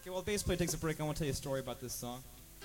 Okay, while the bass player takes a break, I want to tell you a story about this song.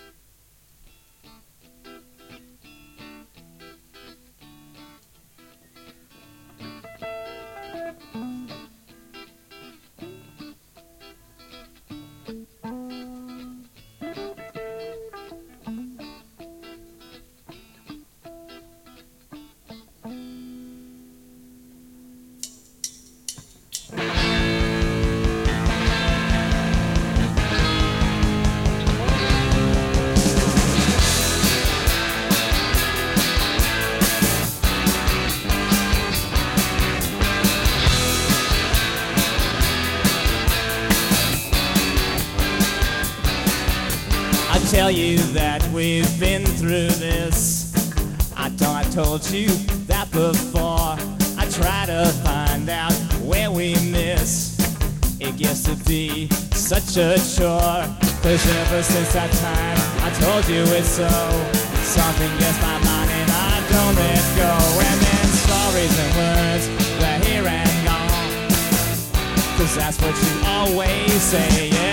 Tell you that we've been through this. I thought I told you that before. I try to find out where we miss. It gets to be such a chore. 'Cause ever since that time I told you it's so, something gets my mind and I don't let go. And then stories and words, they're here and gone. 'Cause that's what you always say, yeah.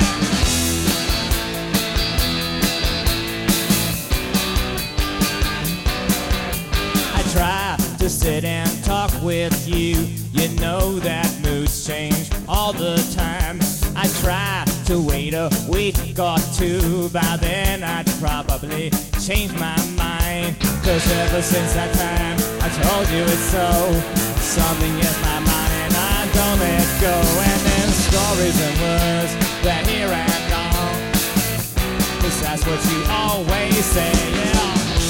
Try to sit and talk with you. You know that moods change all the time. I try to wait a week or two. By then I'd probably change my mind. 'Cause ever since that time I told you it's so, something gets my mind and I don't let go. And then stories and words, they're here and gone. 'Cause that's what you always say, yeah.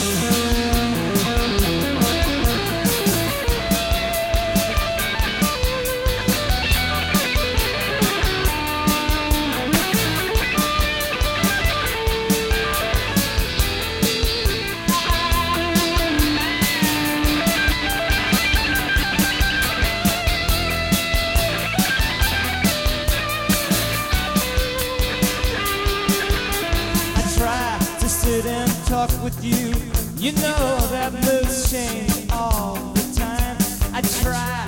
Sit and talk with you. You know that moods change all the time. I try